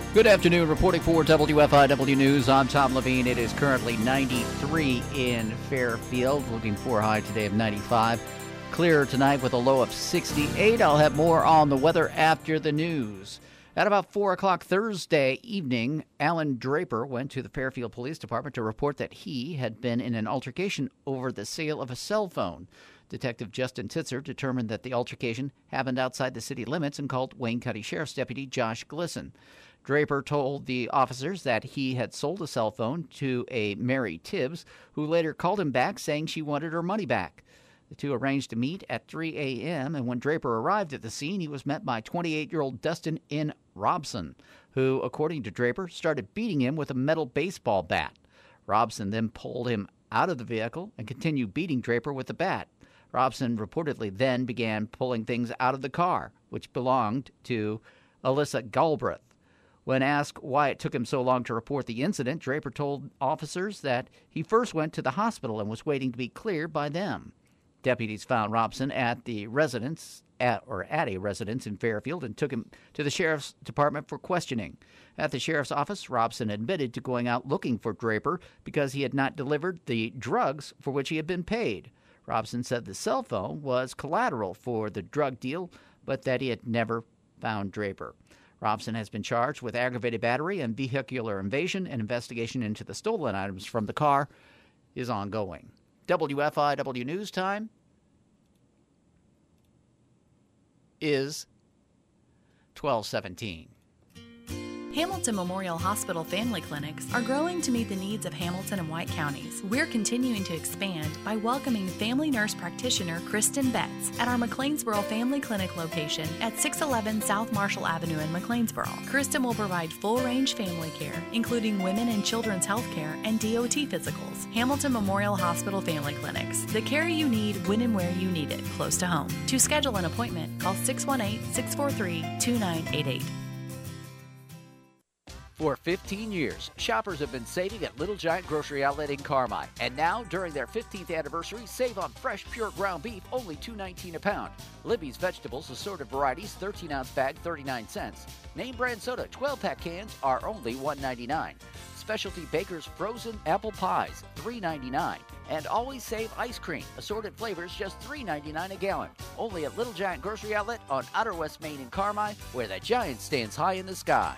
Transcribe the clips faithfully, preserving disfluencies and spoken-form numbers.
Good afternoon. Reporting for W F I W News, I'm Tom Levine. It is currently ninety-three in Fairfield. Looking for a high today of ninety-five. Clear tonight with a low of sixty-eight. I'll have more on the weather after the news. At about four o'clock Thursday evening, Alan Draper went to the Fairfield Police Department to report that he had been in an altercation over the sale of a cell phone. Detective Justin Titzer determined that the altercation happened outside the city limits and called Wayne County Sheriff's Deputy Josh Glisson. Draper told the officers that he had sold a cell phone to a Mary Tibbs, who later called him back saying she wanted her money back. The two arranged to meet at three a.m., and when Draper arrived at the scene, he was met by twenty-eight-year-old Dustin N. Robson, who, according to Draper, started beating him with a metal baseball bat. Robson then pulled him out of the vehicle and continued beating Draper with the bat. Robson reportedly then began pulling things out of the car, which belonged to Alyssa Galbraith. When asked why it took him so long to report the incident, Draper told officers that he first went to the hospital and was waiting to be cleared by them. Deputies found Robson at the residence at or at a residence in Fairfield and took him to the sheriff's department for questioning. At the sheriff's office, Robson admitted to going out looking for Draper because he had not delivered the drugs for which he had been paid. Robson said the cell phone was collateral for the drug deal, but that he had never found Draper. Robson has been charged with aggravated battery and vehicular invasion. An investigation into the stolen items from the car is ongoing. W F I W News time is twelve seventeen. Hamilton Memorial Hospital family clinics are growing to meet the needs of Hamilton and White counties. We're continuing to expand by welcoming family nurse practitioner Kristen Betts at our McLeansboro Family Clinic location at six eleven South Marshall Avenue in McLeansboro. Kristen will provide full-range family care, including women and children's health care and D O T physicals. Hamilton Memorial Hospital Family Clinics, the care you need when and where you need it, close to home. To schedule an appointment, call six one eight, six four three, two nine eight eight. For fifteen years, shoppers have been saving at Little Giant Grocery Outlet in Carmi. And now, during their fifteenth anniversary, save on fresh, pure ground beef, only two nineteen a pound. Libby's Vegetables, assorted varieties, thirteen ounce bag, thirty-nine cents. Name brand soda, twelve pack cans are only one ninety-nine. Specialty Baker's frozen apple pies, three ninety-nine. And Always Save ice cream, assorted flavors, just three ninety-nine a gallon. Only at Little Giant Grocery Outlet on Outer West Main in Carmi, where the giant stands high in the sky.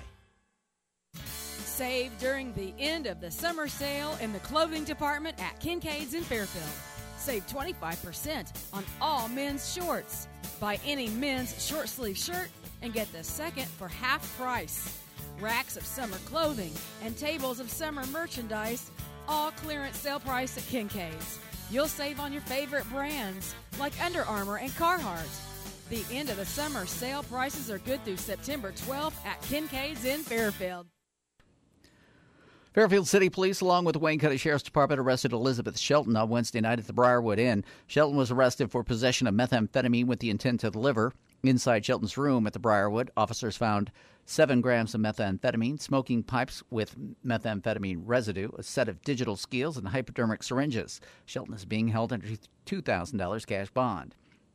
Save during the end of the summer sale in the clothing department at Kincaid's in Fairfield. Save twenty-five percent on all men's shorts. Buy any men's short sleeve shirt and get the second for half price. Racks of summer clothing and tables of summer merchandise, all clearance sale price at Kincaid's. You'll save on your favorite brands like Under Armour and Carhartt. The end of the summer sale prices are good through September twelfth at Kincaid's in Fairfield. Fairfield City Police, along with the Wayne County Sheriff's Department, arrested Elizabeth Shelton on Wednesday night at the Briarwood Inn. Shelton was arrested for possession of methamphetamine with the intent to deliver. Inside Shelton's room at the Briarwood, officers found seven grams of methamphetamine, smoking pipes with methamphetamine residue, a set of digital scales, and hypodermic syringes. Shelton is being held under two thousand dollars cash bond.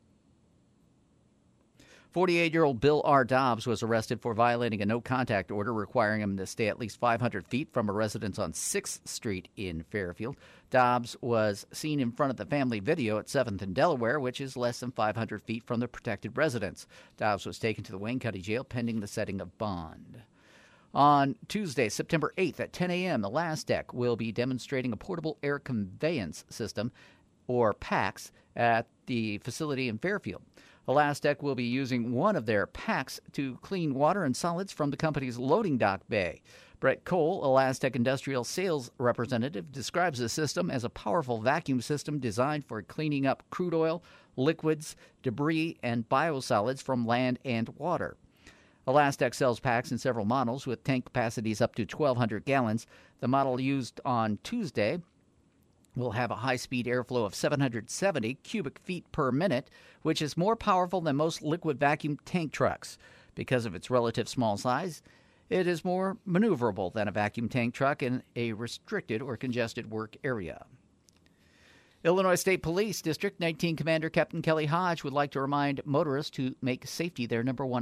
forty-eight-year-old Bill R. Dobbs was arrested for violating a no-contact order requiring him to stay at least five hundred feet from a residence on sixth Street in Fairfield. Dobbs was seen in front of the family video at seventh and Delaware, which is less than five hundred feet from the protected residence. Dobbs was taken to the Wayne County Jail pending the setting of bond. On Tuesday, September eighth at ten a.m., the Last Deck will be demonstrating a portable air conveyance system, or PACS, at the facility in Fairfield. Elastic will be using one of their packs to clean water and solids from the company's loading dock bay. Brett Cole, Elastic Industrial Sales Representative, describes the system as a powerful vacuum system designed for cleaning up crude oil, liquids, debris, and biosolids from land and water. Elastic sells packs in several models with tank capacities up to twelve hundred gallons. The model used on Tuesday will have a high-speed airflow of seven hundred seventy cubic feet per minute, which is more powerful than most liquid vacuum tank trucks. Because of its relative small size, it is more maneuverable than a vacuum tank truck in a restricted or congested work area. Illinois State Police District nineteen Commander Captain Kelly Hodge would like to remind motorists to make safety their number one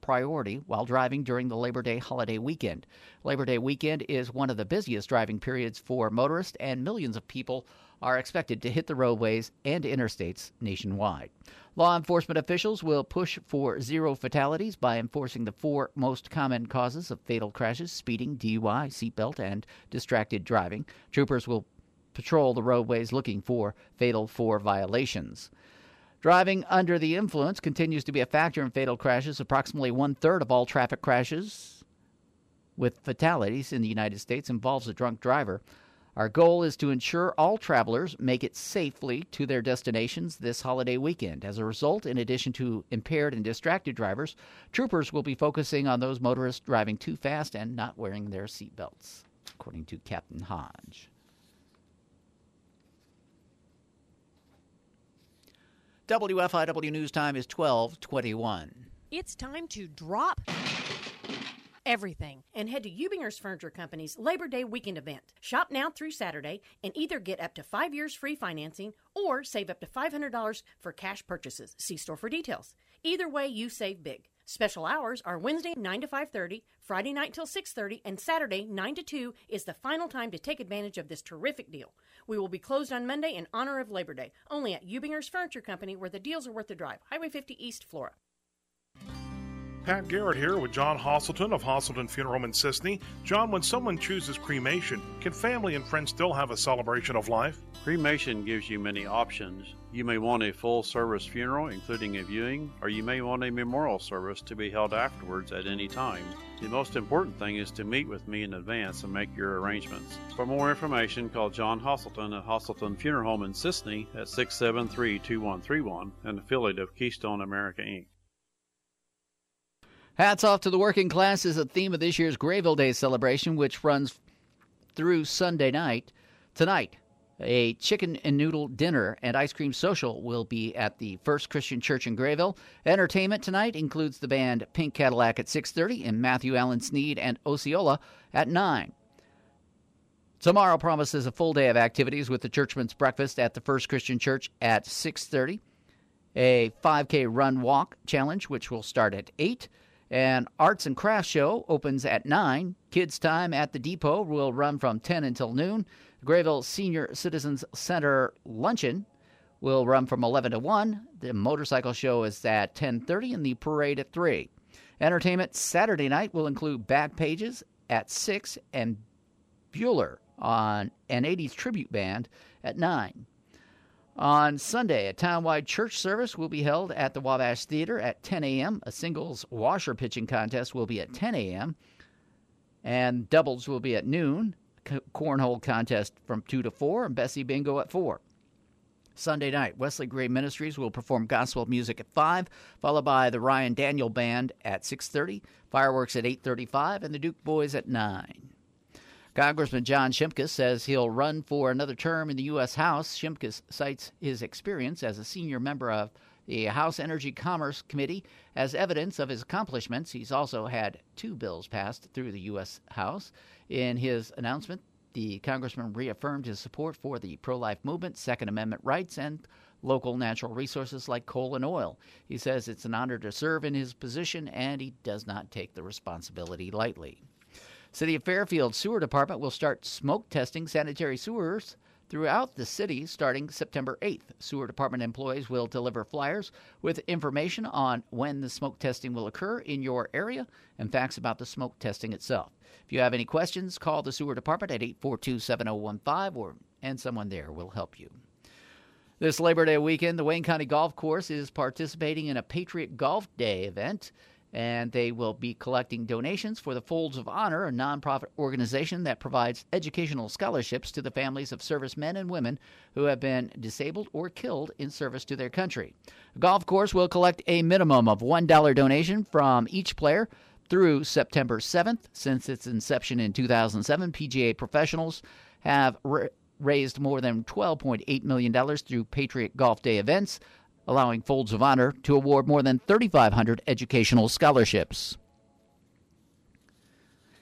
priority while driving during the Labor Day holiday weekend. Labor Day weekend is one of the busiest driving periods for motorists, and millions of people are expected to hit the roadways and interstates nationwide. Law enforcement officials will push for zero fatalities by enforcing the four most common causes of fatal crashes: speeding, D U I, seatbelt, and distracted driving. Troopers will patrol the roadways looking for fatal four violations. Driving under the influence continues to be a factor in fatal crashes. Approximately one-third of all traffic crashes with fatalities in the United States involves a drunk driver. Our goal is to ensure all travelers make it safely to their destinations this holiday weekend. As a result, in addition to impaired and distracted drivers, troopers will be focusing on those motorists driving too fast and not wearing their seatbelts, according to Captain Hodge. W F I W News Time is twelve twenty-one. It's time to drop everything and head to Ubinger's Furniture Company's Labor Day weekend event. Shop now through Saturday and either get up to five years free financing or save up to five hundred dollars for cash purchases. See store for details. Either way, you save big. Special hours are Wednesday nine to five thirty, Friday night till six thirty, and Saturday nine to two is the final time to take advantage of this terrific deal. We will be closed on Monday in honor of Labor Day, only at Ubinger's Furniture Company, where the deals are worth the drive. Highway fifty East, Flora. Pat Garrett here with John Hosselton of Hosselton Funeral Home in Sisney. John, when someone chooses cremation, can family and friends still have a celebration of life? Cremation gives you many options. You may want a full-service funeral, including a viewing, or you may want a memorial service to be held afterwards at any time. The most important thing is to meet with me in advance and make your arrangements. For more information, call John Hosselton at Hosselton Funeral Home in Sisney at six seven three, two one three one, an affiliate of Keystone America, Incorporated. Hats off to the working class is a theme of this year's Grayville Day celebration, which runs through Sunday night. Tonight, a chicken and noodle dinner and ice cream social will be at the First Christian Church in Grayville. Entertainment tonight includes the band Pink Cadillac at six thirty and Matthew Allen Sneed and Osceola at nine. Tomorrow promises a full day of activities with the Churchman's Breakfast at the First Christian Church at six thirty, a five K run walk challenge, which will start at eight. An arts and crafts show opens at nine. Kids Time at the Depot will run from ten until noon. The Grayville Senior Citizens Center Luncheon will run from eleven to one. The motorcycle show is at ten thirty and the parade at three. Entertainment Saturday night will include Backpages at six and Bueller on an eighties tribute band at nine. On Sunday, a townwide church service will be held at the Wabash Theater at ten a.m. A singles washer pitching contest will be at ten a.m. And doubles will be at noon. Cornhole contest from two to four, and Bessie Bingo at four. Sunday night, Wesley Gray Ministries will perform gospel music at five, followed by the Ryan Daniel Band at six thirty, fireworks at eight thirty-five, and the Duke Boys at nine. Congressman John Shimkus says he'll run for another term in the U S House. Shimkus cites his experience as a senior member of the House Energy Commerce Committee as evidence of his accomplishments. He's also had two bills passed through the U S House. In his announcement, the congressman reaffirmed his support for the pro-life movement, Second Amendment rights, and local natural resources like coal and oil. He says it's an honor to serve in his position, and he does not take the responsibility lightly. City of Fairfield Sewer Department will start smoke testing sanitary sewers throughout the city starting September eighth. Sewer Department employees will deliver flyers with information on when the smoke testing will occur in your area and facts about the smoke testing itself. If you have any questions, call the Sewer Department at eight four two, seven oh one five, or, and someone there will help you. This Labor Day weekend, the Wayne County Golf Course is participating in a Patriot Golf Day event, and they will be collecting donations for the Folds of Honor, a nonprofit organization that provides educational scholarships to the families of servicemen and women who have been disabled or killed in service to their country. The golf course will collect a minimum of one dollar donation from each player through September seventh. Since its inception in two thousand seven, P G A professionals have ra- raised more than twelve point eight million dollars through Patriot Golf Day events, allowing Folds of Honor to award more than three thousand five hundred educational scholarships.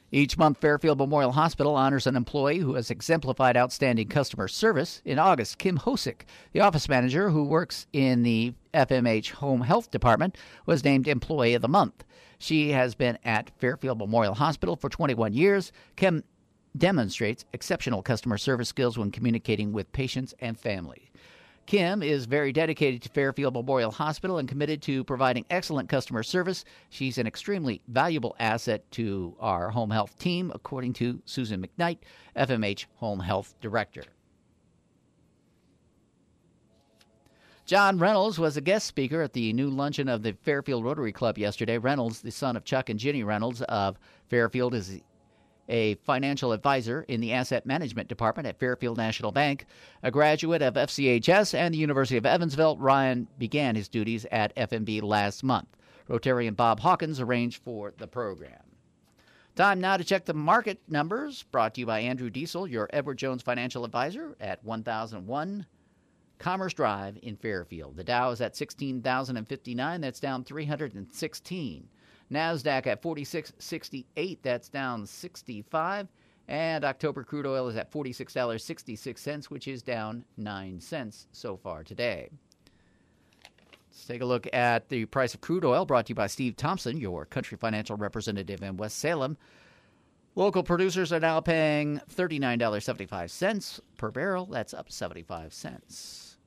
Each month, Fairfield Memorial Hospital honors an employee who has exemplified outstanding customer service. In August, Kim Hosick, the office manager who works in the F M H Home Health Department, was named Employee of the Month. She has been at Fairfield Memorial Hospital for twenty-one years. Kim demonstrates exceptional customer service skills when communicating with patients and family. Kim is very dedicated to Fairfield Memorial Hospital and committed to providing excellent customer service. She's an extremely valuable asset to our home health team, according to Susan McKnight, F M H Home Health Director. John Reynolds was a guest speaker at the new luncheon of the Fairfield Rotary Club yesterday. Reynolds, the son of Chuck and Ginny Reynolds of Fairfield, is a financial advisor in the asset management department at Fairfield National Bank. A graduate of F C H S and the University of Evansville, Ryan began his duties at F M B last month. Rotarian Bob Hawkins arranged for the program. Time now to check the market numbers, brought to you by Andrew Diesel, your Edward Jones financial advisor at one thousand one Commerce Drive in Fairfield. The Dow is at sixteen thousand fifty-nine. That's down three hundred sixteen. NASDAQ at forty-six sixty-eight, that's down sixty-five, and October crude oil is at forty-six dollars and sixty-six cents, which is down nine cents so far today. Let's take a look at the price of crude oil, brought to you by Steve Thompson, your country financial representative in West Salem. Local producers are now paying thirty-nine dollars and seventy-five cents per barrel. That's up seventy-five cents.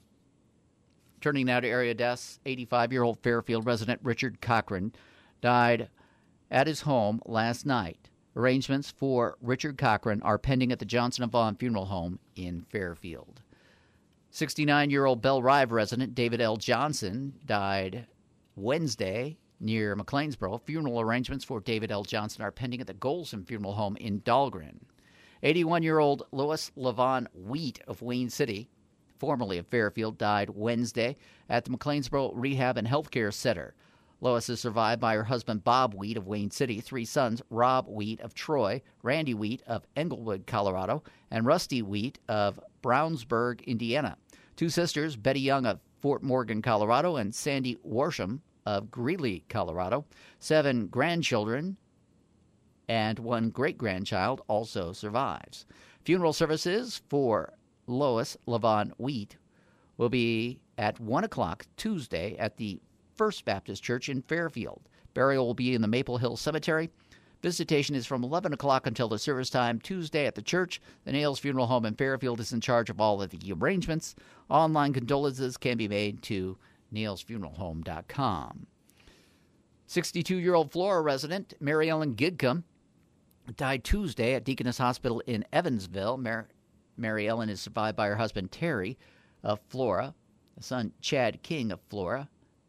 Turning now to area deaths, eighty-five-year-old Fairfield resident Richard Cochran died at his home last night. Arrangements for Richard Cochran are pending at the Johnson and Vaughn Funeral Home in Fairfield. sixty-nine-year-old Bell Rive resident David L. Johnson died Wednesday near McLeansboro. Funeral arrangements for David L. Johnson are pending at the Golson Funeral Home in Dahlgren. eighty-one-year-old Lois Levon Wheat of Wayne City, formerly of Fairfield, died Wednesday at the McLeansboro Rehab and Healthcare Center. Lois is survived by her husband Bob Wheat of Wayne City, three sons, Rob Wheat of Troy, Randy Wheat of Englewood, Colorado, and Rusty Wheat of Brownsburg, Indiana. Two sisters, Betty Young of Fort Morgan, Colorado, and Sandy Warsham of Greeley, Colorado. Seven grandchildren and one great-grandchild also survives. Funeral services for Lois Levon Wheat will be at one o'clock Tuesday at the First Baptist Church in Fairfield. Burial will be in the Maple Hill Cemetery. Visitation is from eleven o'clock until the service time Tuesday at the church. The Nails Funeral Home in Fairfield is in charge of all of the arrangements. Online condolences can be made to nails funeral home dot com. sixty-two-year-old Flora resident Mary Ellen Gidcombe died Tuesday at Deaconess Hospital in Evansville. Mar- Mary Ellen is survived by her husband Terry of Flora, son Chad King of Flora,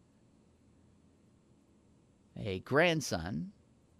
a grandson,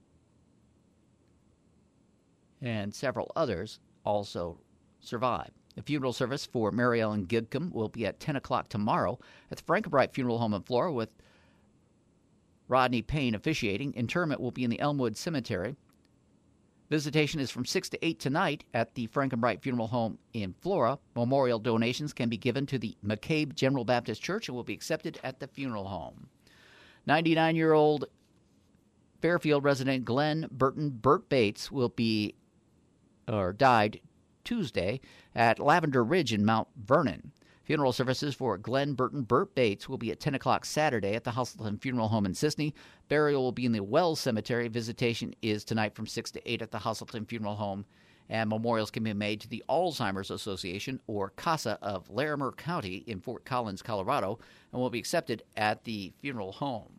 and several others also survived. The funeral service for Mary Ellen Gidcombe will be at ten o'clock tomorrow at the Frankenbright Funeral Home in Flora, with Rodney Payne officiating. Interment will be in the Elmwood Cemetery. Visitation is from six to eight tonight at the Frankenbright Funeral Home in Flora. Memorial donations can be given to the McCabe General Baptist Church and will be accepted at the funeral home. ninety-nine-year-old Fairfield resident Glenn Burton Burt Bates will be, or died Tuesday at Lavender Ridge in Mount Vernon. Funeral services for Glenn Burton Burt Bates will be at ten o'clock Saturday at the Hustleton Funeral Home in Sisney. Burial will be in the Wells Cemetery. Visitation is tonight from six to eight at the Hustleton Funeral Home. And memorials can be made to the Alzheimer's Association, or CASA, of Larimer County in Fort Collins, Colorado, and will be accepted at the funeral home.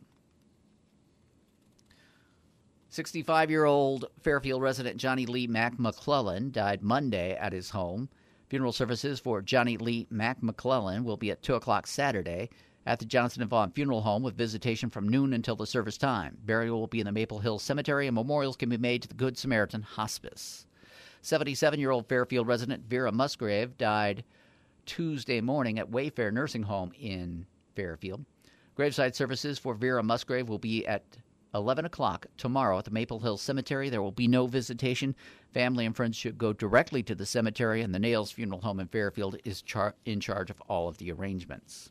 sixty-five-year-old Fairfield resident Johnny Lee Mac McClellan died Monday at his home. Funeral services for Johnny Lee Mac McClellan will be at two o'clock Saturday at the Johnson and Vaughn Funeral Home, with visitation from noon until the service time. Burial will be in the Maple Hill Cemetery, and memorials can be made to the Good Samaritan Hospice. seventy-seven-year-old Fairfield resident Vera Musgrave died Tuesday morning at Wayfair Nursing Home in Fairfield. Graveside services for Vera Musgrave will be at eleven o'clock tomorrow at the Maple Hill Cemetery. There will be no visitation. Family and friends should go directly to the cemetery, and the Nails Funeral Home in Fairfield is char- in charge of all of the arrangements.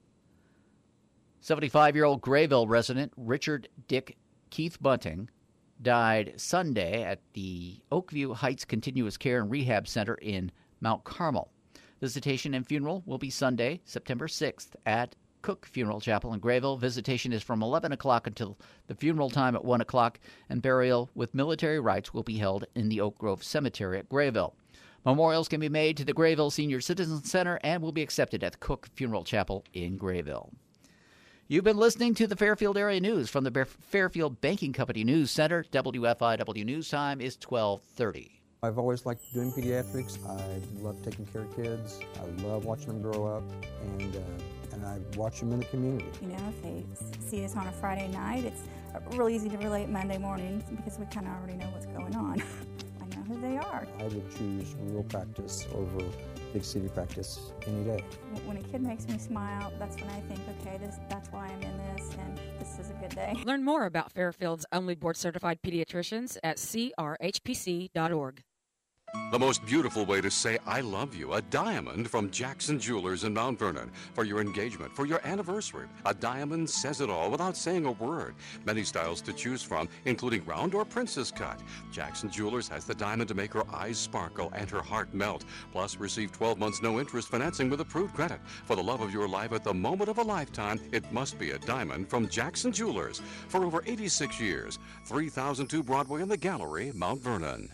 seventy-five-year-old Grayville resident Richard Dick Keith Bunting died Sunday at the Oakview Heights Continuous Care and Rehab Center in Mount Carmel. Visitation and funeral will be Sunday, September sixth at Cook Funeral Chapel in Grayville. Visitation is from eleven o'clock until the funeral time at one o'clock, and burial with military rites will be held in the Oak Grove Cemetery at Grayville. Memorials can be made to the Grayville Senior Citizen Center and will be accepted at the Cook Funeral Chapel in Grayville. You've been listening to the Fairfield Area News from the Fairfield Banking Company News Center. W F I W News Time is twelve thirty. I've always liked doing pediatrics. I love taking care of kids. I love watching them grow up, and uh, and I watch them in the community. You know, if they see us on a Friday night, it's really easy to relate Monday morning because we kind of already know what's going on. I know who they are. I would choose rural practice over big city practice any day. When a kid makes me smile, that's when I think, okay, this, that's why I'm in this, and this is a good day. Learn more about Fairfield's only board-certified pediatricians at c r h p c dot org. The most beautiful way to say I love you, a diamond from Jackson Jewelers in Mount Vernon. For your engagement, for your anniversary, a diamond says it all without saying a word. Many styles to choose from, including round or princess cut. Jackson Jewelers has the diamond to make her eyes sparkle and her heart melt. Plus, receive twelve months no interest financing with approved credit. For the love of your life at the moment of a lifetime, it must be a diamond from Jackson Jewelers. For over eighty-six years, three thousand two Broadway in the Gallery, Mount Vernon.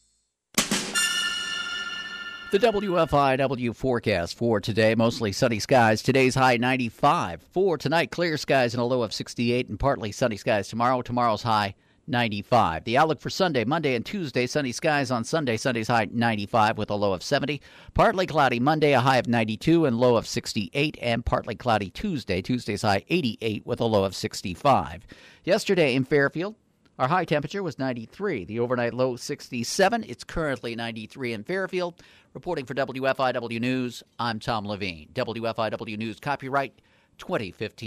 The W F I W forecast for today, mostly sunny skies. Today's high ninety-five. For tonight, clear skies and a low of sixty-eight and partly sunny skies tomorrow. Tomorrow's high ninety-five. The outlook for Sunday, Monday and Tuesday, sunny skies on Sunday. Sunday's high ninety-five with a low of seventy. Partly cloudy Monday, a high of ninety-two and low of sixty-eight. And partly cloudy Tuesday. Tuesday's high eighty-eight with a low of sixty-five. Yesterday in Fairfield, our high temperature was ninety-three. The overnight low sixty-seven. It's currently ninety-three in Fairfield. Reporting for W F I W News, I'm Tom Levine. W F I W News copyright twenty fifteen.